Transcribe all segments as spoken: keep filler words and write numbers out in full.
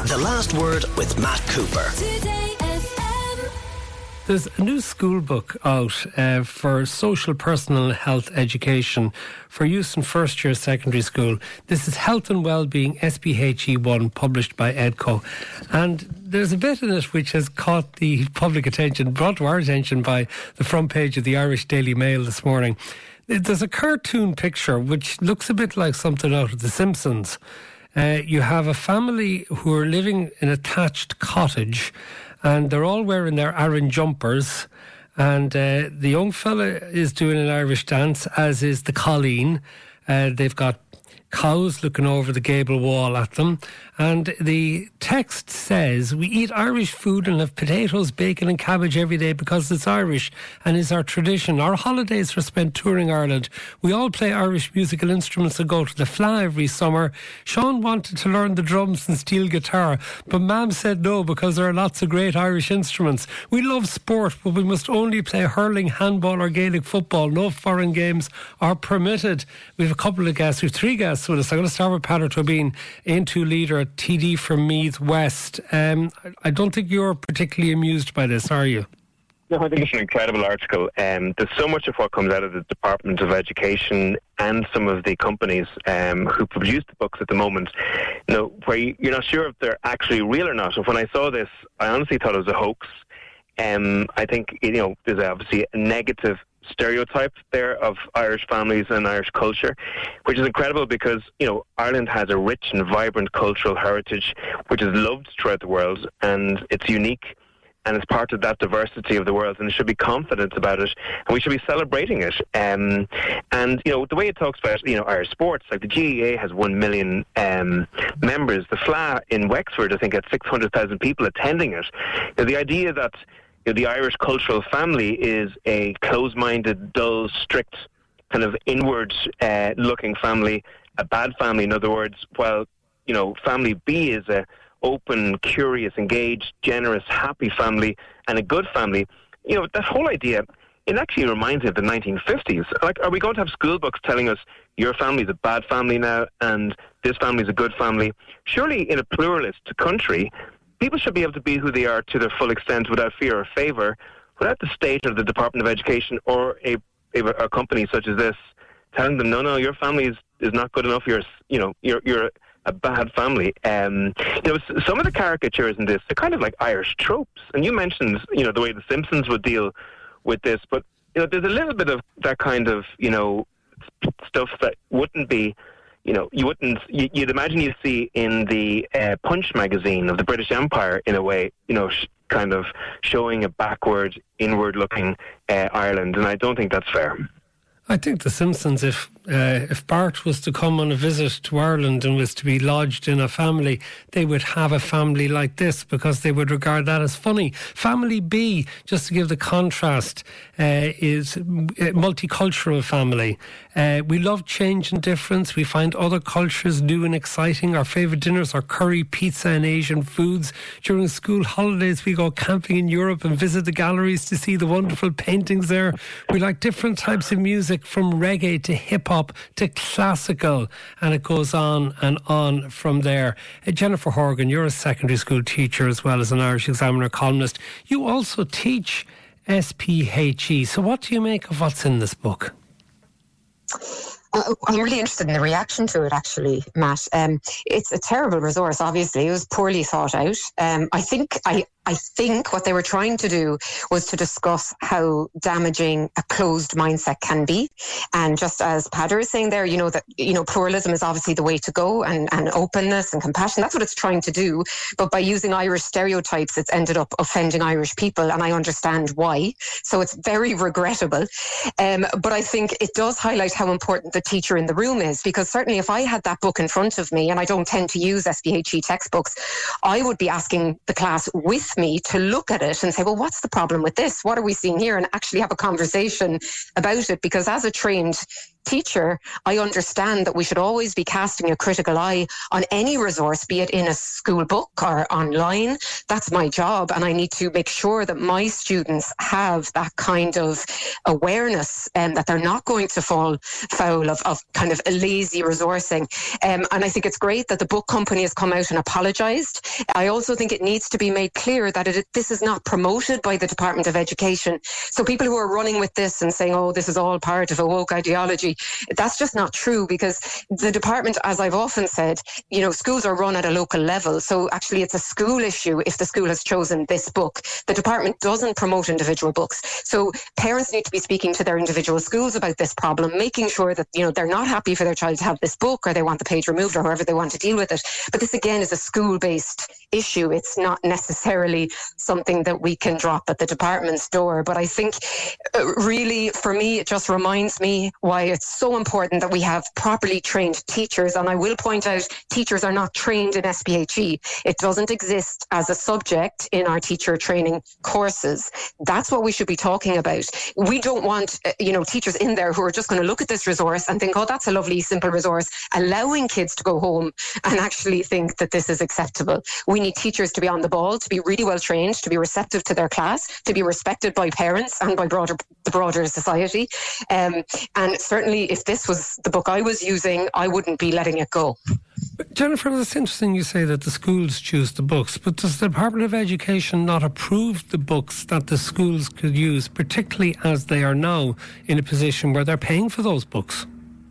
The Last Word with Matt Cooper. There's a new school book out uh, for social personal health education for use in first year secondary school. This is Health and Wellbeing S P H E one, published by EDCO. And there's a bit in it which has caught the public attention, brought to our attention by the front page of the Irish Daily Mail this morning. There's a cartoon picture which looks a bit like something out of The Simpsons. Uh, you have a family who are living in a thatched cottage, and they're all wearing their Aran jumpers, and uh, the young fella is doing an Irish dance, as is the colleen. Uh, they've got cows looking over the gable wall at them, and the text says, "We eat Irish food and have potatoes, bacon and cabbage every day because it's Irish and is our tradition. Our holidays are spent touring Ireland. We all play Irish musical instruments and go to the Fleadh every summer. Sean wanted to learn the drums and steel guitar, but Mam said no because there are lots of great Irish instruments. We love sport, but we must only play hurling, handball or Gaelic football. No foreign games are permitted." We have a couple of guests. We have three guests with us. I'm going to start with Peadar Tóibín, A N two leader at T D for Meath West. Um, I don't think you're particularly amused by this, are you? No, I think it's an incredible article. Um, there's so much of what comes out of the Department of Education and some of the companies um, who produce the books at the moment, you know, where you, you're not sure if they're actually real or not. And when I saw this, I honestly thought it was a hoax. Um, I think, you know, there's obviously a negative stereotype there of Irish families and Irish culture, which is incredible because, you know, Ireland has a rich and vibrant cultural heritage which is loved throughout the world, and it's unique and it's part of that diversity of the world, and we should be confident about it and we should be celebrating it. Um, and, you know, the way it talks about, you know, Irish sports, like the G A A has one million um, members. The Fleadh in Wexford, I think, had six hundred thousand people attending it. You know, the idea that the Irish cultural family is a close-minded, dull, strict, kind of inward-looking uh, family, a bad family, in other words, while, you know, family B is a open, curious, engaged, generous, happy family and a good family. You know, that whole idea, it actually reminds me of the nineteen fifties. Like, are we going to have school books telling us your family's a bad family now and this family's a good family? Surely in a pluralist country, people should be able to be who they are to their full extent without fear or favour, without the state or the Department of Education or a, a, a company such as this telling them, no, no, your family is, is not good enough. You're, you know, you're you're a bad family. Um, you know, some of the caricatures in this, they're kind of like Irish tropes. And you mentioned, you know, the way the Simpsons would deal with this, but you know, there's a little bit of that kind of, you know, stuff that wouldn't be. You know, you wouldn't, you'd imagine you'd see in the uh, Punch magazine of the British Empire, in a way, you know, sh- kind of showing a backward, inward-looking uh, Ireland, and I don't think that's fair. I think The Simpsons, if uh, if Bart was to come on a visit to Ireland and was to be lodged in a family, they would have a family like this because they would regard that as funny. Family B, just to give the contrast, uh, is a multicultural family. Uh, we love change and difference. We find other cultures new and exciting. Our favourite dinners are curry, pizza and Asian foods. During school holidays, we go camping in Europe and visit the galleries to see the wonderful paintings there. We like different types of music, from reggae to hip-hop to classical, and it goes on and on from there. Uh, Jennifer Horgan, you're a secondary school teacher as well as an Irish Examiner columnist. You also teach S P H E. So what do you make of what's in this book? Uh, I'm really interested in the reaction to it, actually, Matt. Um, it's a terrible resource, obviously. It was poorly thought out. Um, I think I, I think what they were trying to do was to discuss how damaging a closed mindset can be. And just as Peadar is saying there, you know, that, you know, pluralism is obviously the way to go, and, and openness and compassion. That's what it's trying to do. But by using Irish stereotypes, it's ended up offending Irish people, and I understand why. So it's very regrettable. Um, but I think it does highlight how important the teacher in the room is, because certainly if I had that book in front of me, and I don't tend to use S P H E textbooks, I would be asking the class with me to look at it and say, well, what's the problem with this? What are we seeing here? And actually have a conversation about it, because as a trained teacher, I understand that we should always be casting a critical eye on any resource, be it in a school book or online. That's my job, and I need to make sure that my students have that kind of awareness and that they're not going to fall foul of, of kind of a lazy resourcing. Um, and I think it's great that the book company has come out and apologised. I also think it needs to be made clear that it, this is not promoted by the Department of Education. So people who are running with this and saying, oh, this is all part of a woke ideology, that's just not true, because the department, as I've often said, you know, schools are run at a local level. So actually it's a school issue if the school has chosen this book. The department doesn't promote individual books. So parents need to be speaking to their individual schools about this problem, making sure that, you know, they're not happy for their child to have this book, or they want the page removed, or however they want to deal with it. But this again is a school-based issue. It's not necessarily something that we can drop at the department's door. But I think uh, really for me, it just reminds me why it's so important that we have properly trained teachers. And I will point out, teachers are not trained in S P H E. It doesn't exist as a subject in our teacher training courses. That's what we should be talking about. We don't want, uh, you know, teachers in there who are just going to look at this resource and think, oh, that's a lovely, simple resource, allowing kids to go home and actually think that this is acceptable. We need teachers to be on the ball, to be really well trained, to be receptive to their class, to be respected by parents and by broader the broader society. Um, and certainly if this was the book I was using, I wouldn't be letting it go. But Jennifer, it's interesting you say that the schools choose the books, but does the Department of Education not approve the books that the schools could use, particularly as they are now in a position where they're paying for those books?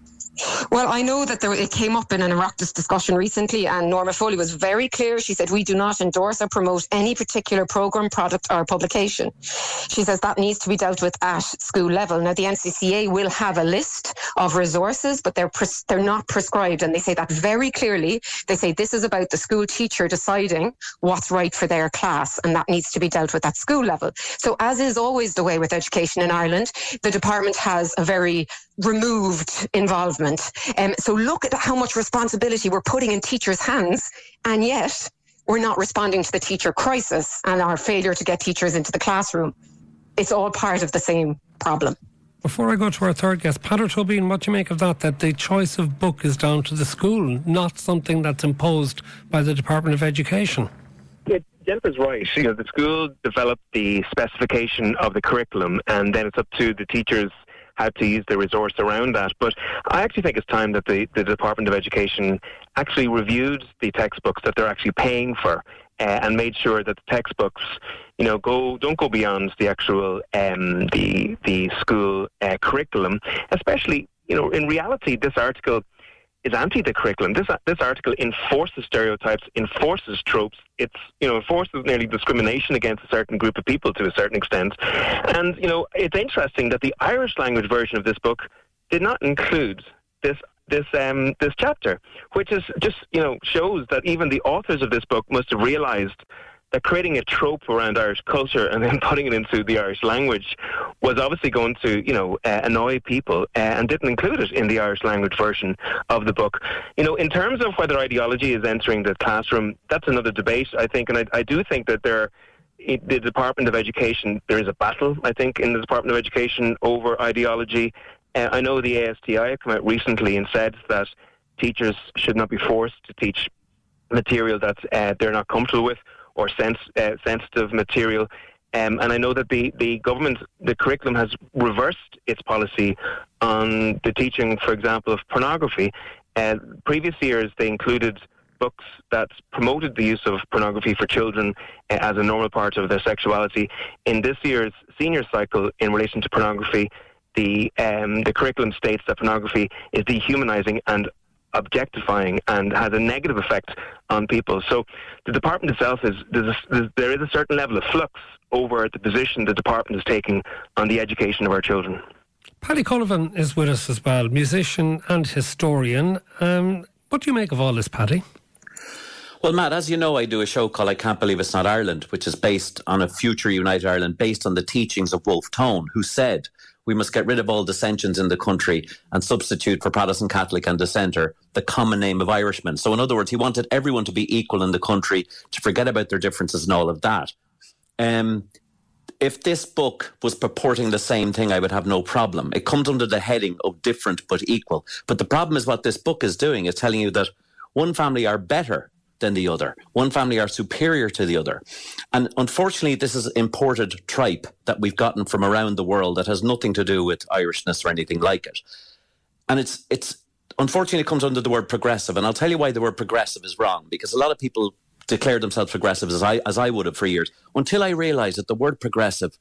Well, I know that there, it came up in an Oireachtas discussion recently, and Norma Foley was very clear. She said, we do not endorse or promote any particular programme, product or publication. She says that needs to be dealt with at school level. Now, the N C C A will have a list of resources, but they're pres- they're not prescribed, and they say that very clearly. They say this is about the school teacher deciding what's right for their class, and that needs to be dealt with at school level. So, as is always the way with education in Ireland, the department has a very removed involvement. Um, so look at how much responsibility we're putting in teachers' hands, and yet we're not responding to the teacher crisis and our failure to get teachers into the classroom. It's all part of the same problem. Before I go to our third guest, Peadar Tóibín, what do you make of that, that the choice of book is down to the school, not something that's imposed by the Department of Education? Yeah, Jennifer's right. You know, the school developed the specification of the curriculum, and then it's up to the teachers how to use the resource around that. But I actually think it's time that the, the Department of Education actually reviewed the textbooks that they're actually paying for, uh, and made sure that the textbooks, you know, go don't go beyond the actual um, the the school uh, curriculum. Especially, you know, in reality, this article is anti the curriculum. This this article enforces stereotypes, enforces tropes. It's, you know, enforces nearly discrimination against a certain group of people to a certain extent. And, you know, it's interesting that the Irish language version of this book did not include this this um this chapter, which is just, you know, shows that even the authors of this book must have realised that creating a trope around Irish culture and then putting it into the Irish language was obviously going to, you know, uh, annoy people, uh, and didn't include it in the Irish language version of the book. You know, in terms of whether ideology is entering the classroom, that's another debate, I think, and I, I do think that there, in the Department of Education, there is a battle, I think, in the Department of Education over ideology. Uh, I know the A S T I have come out recently and said that teachers should not be forced to teach material that uh, they're not comfortable with, or sens- uh, sensitive material. Um, and I know that the, the government, the curriculum has reversed its policy on the teaching, for example, of pornography. Uh, previous years, they included books that promoted the use of pornography for children uh, as a normal part of their sexuality. In this year's senior cycle, in relation to pornography, the um, the curriculum states that pornography is dehumanizing and objectifying and has a negative effect on people. So the department itself is there's a, there's, there is a certain level of flux over the position the department is taking on the education of our children. Paddy Cullivan is with us as well, musician and historian. Um, what do you make of all this, Paddy? Well, Matt, as you know, I do a show called I Can't Believe It's Not Ireland, which is based on a future United Ireland, based on the teachings of Wolfe Tone, who said we must get rid of all dissensions in the country and substitute for Protestant, Catholic and dissenter the common name of Irishmen. So in other words, he wanted everyone to be equal in the country, to forget about their differences and all of that. Um, if this book was purporting the same thing, I would have no problem. It comes under the heading of different but equal. But the problem is what this book is doing is telling you that one family are better than the other. One family are superior to the other. And unfortunately, this is imported tripe that we've gotten from around the world that has nothing to do with Irishness or anything like it. And it's it's unfortunately, it comes under the word progressive. And I'll tell you why the word progressive is wrong, because a lot of people declare themselves progressive, as I as I would have for years, until I realised that the word progressive,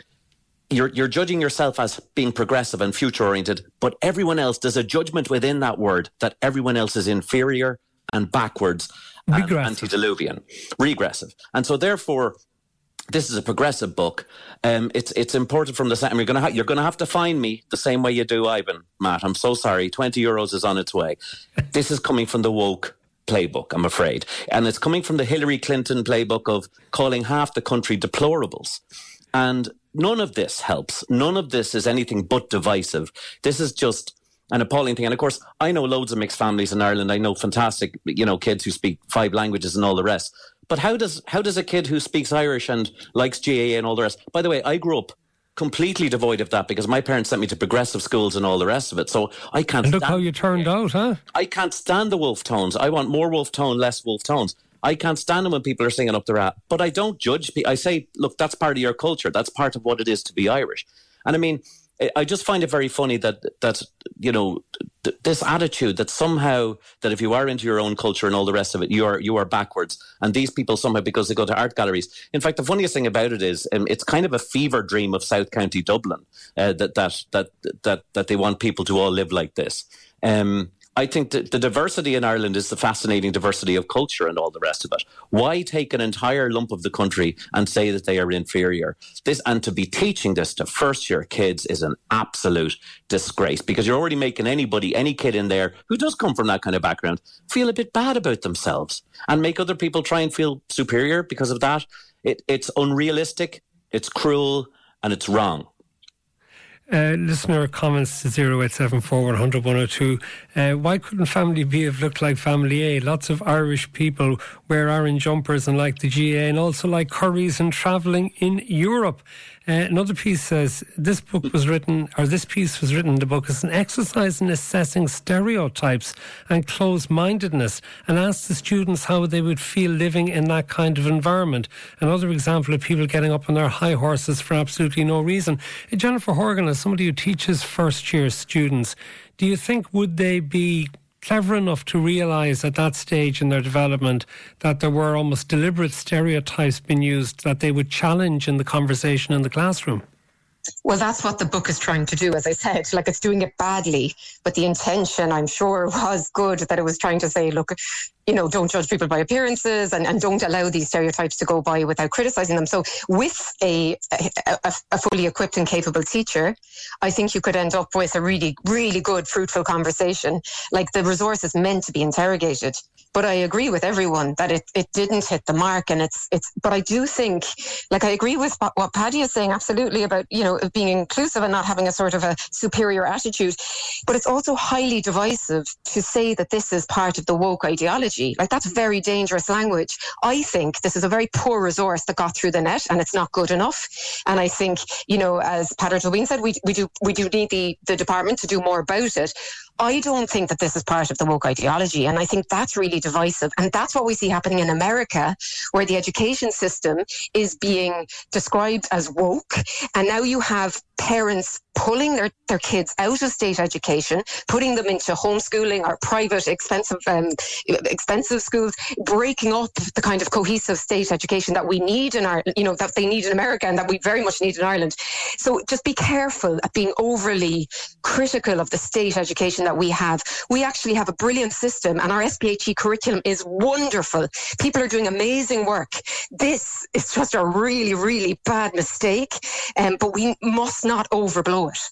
you're you're judging yourself as being progressive and future-oriented, but everyone else, there's a judgment within that word that everyone else is inferior and backwards and antediluvian, regressive. And so therefore, this is a progressive book. Um, it's it's important from the same. You're going to ha- you're going to have to find me the same way you do Ivan, Matt. I'm so sorry. twenty euros is on its way. This is coming from the woke playbook, I'm afraid. And it's coming from the Hillary Clinton playbook of calling half the country deplorables. And none of this helps. None of this is anything but divisive. This is just an appalling thing. And of course, I know loads of mixed families in Ireland. I know fantastic, you know, kids who speak five languages and all the rest. But how does how does a kid who speaks Irish and likes G A A and all the rest? By the way, I grew up completely devoid of that because my parents sent me to progressive schools and all the rest of it. So I can't. And look stand how you turned out, huh? I can't stand the wolf tones. I want more wolf tone, less wolf tones. I can't stand them when people are singing up the rat. But I don't judge. I say, look, that's part of your culture. That's part of what it is to be Irish. And I mean, I just find it very funny that, that you know, th- this attitude that somehow, that if you are into your own culture and all the rest of it, you are you are backwards. And these people somehow, because they go to art galleries. In fact, the funniest thing about it is um, it's kind of a fever dream of South County Dublin uh, that, that, that, that, that they want people to all live like this. Um I think that the diversity in Ireland is the fascinating diversity of culture and all the rest of it. Why take an entire lump of the country and say that they are inferior? This, and to be teaching this to first-year kids is an absolute disgrace, because you're already making anybody, any kid in there who does come from that kind of background, feel a bit bad about themselves and make other people try and feel superior because of that. It, it's unrealistic, it's cruel, and it's wrong. Uh, listener comments to zero eight seven four one zero zero one zero two. Uh, why couldn't Family B have looked like Family A? Lots of Irish people wear orange jumpers and like the G A A and also like curries and travelling in Europe. Uh, another piece says, this book was written, or this piece was written in the book as an exercise in assessing stereotypes and closed-mindedness, and asked the students how they would feel living in that kind of environment. Another example of people getting up on their high horses for absolutely no reason. Uh, Jennifer Horgan, as somebody who teaches first-year students, do you think would they be clever enough to realise at that stage in their development that there were almost deliberate stereotypes being used that they would challenge in the conversation in the classroom? Well, that's what the book is trying to do, as I said. Like, it's doing it badly, but the intention, I'm sure, was good, that it was trying to say, look, you know, don't judge people by appearances and, and don't allow these stereotypes to go by without criticising them. So with a, a, a fully equipped and capable teacher, I think you could end up with a really, really good, fruitful conversation. Like, the resource is meant to be interrogated. But I agree with everyone that it, it didn't hit the mark. And it's, it's, but I do think, like, I agree with what Paddy is saying, absolutely, about, you know, being inclusive and not having a sort of a superior attitude. But it's also highly divisive to say that this is part of the woke ideology. Like, that's very dangerous language. I think this is a very poor resource that got through the net, and it's not good enough. And I think, you know, as Padraig Tobin said, we, we do, we do need the, the department to do more about it. I don't think that this is part of the woke ideology, and I think that's really divisive. And that's what we see happening in America, where the education system is being described as woke. And now you have parents pulling their, their kids out of state education, putting them into homeschooling or private expensive um, expensive schools, breaking up the kind of cohesive state education that we need in our, you know, that they need in America and that we very much need in Ireland. So just be careful at being overly critical of the state education that we have. We actually have a brilliant system, and our S P H E curriculum is wonderful. People are doing amazing work. This is just a really, really bad mistake, um, but we must not overblow it.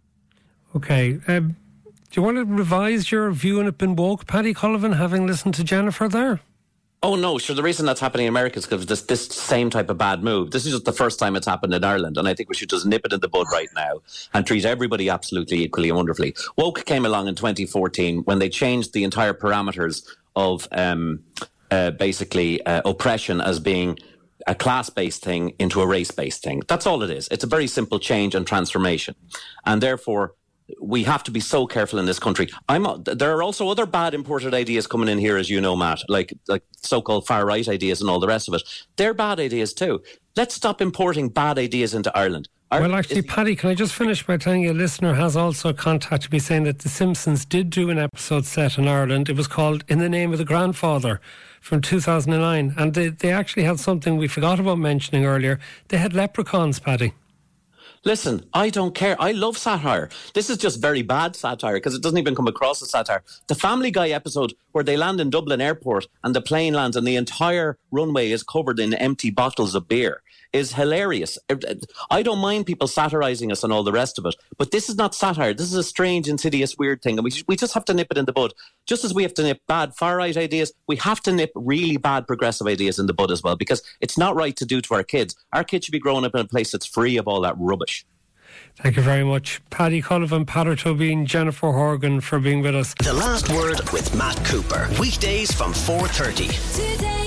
Okay. Um, do you want to revise your view on it being woke, Paddy Cullivan, having listened to Jennifer there? Oh, no, sure. The reason that's happening in America is because this, this same type of bad move. This is just the first time it's happened in Ireland, and I think we should just nip it in the bud right now and treat everybody absolutely equally and wonderfully. Woke came along in twenty fourteen when they changed the entire parameters of um, uh, basically uh, oppression as being a class-based thing into a race-based thing. That's all it is. It's a very simple change and transformation. And therefore, we have to be so careful in this country. I'm. There are also other bad imported ideas coming in here, as you know, Matt, like like so-called far-right ideas and all the rest of it. They're bad ideas too. Let's stop importing bad ideas into Ireland. Ireland well, actually, Paddy, can I just finish by telling you a listener has also contacted me saying that The Simpsons did do an episode set in Ireland. It was called In the Name of the Grandfather from two thousand nine. And they, they actually had something we forgot about mentioning earlier. They had leprechauns, Paddy. Listen, I don't care. I love satire. This is just very bad satire because it doesn't even come across as satire. The Family Guy episode where they land in Dublin Airport and the plane lands and the entire runway is covered in empty bottles of beer is hilarious. I don't mind people satirising us and all the rest of it, but this is not satire. This is a strange, insidious, weird thing, and we we just have to nip it in the bud. Just as we have to nip bad far-right ideas, we have to nip really bad progressive ideas in the bud as well, because it's not right to do to our kids. Our kids should be growing up in a place that's free of all that rubbish. Thank you very much, Paddy Cullivan, Peadar Tóibín, Jennifer Horgan, for being with us. The Last Word with Matt Cooper. Weekdays from four thirty. Today.